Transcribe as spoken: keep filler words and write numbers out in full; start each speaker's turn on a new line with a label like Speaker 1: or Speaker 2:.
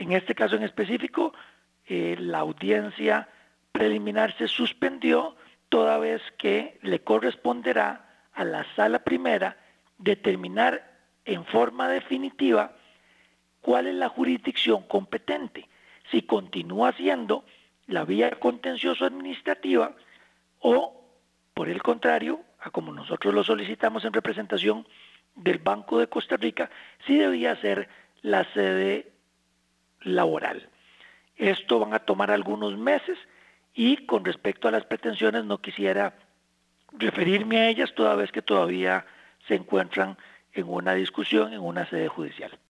Speaker 1: En este caso en específico, eh, la audiencia preliminar se suspendió toda vez que le corresponderá a la sala primera determinar en forma definitiva cuál es la jurisdicción competente, si continúa siendo la vía contencioso administrativa o, por el contrario, a como nosotros lo solicitamos en representación del Banco de Costa Rica, si debía ser la sede laboral. Esto van a tomar algunos meses y con respecto a las pretensiones no quisiera referirme a ellas toda vez que todavía se encuentran en una discusión en una sede judicial.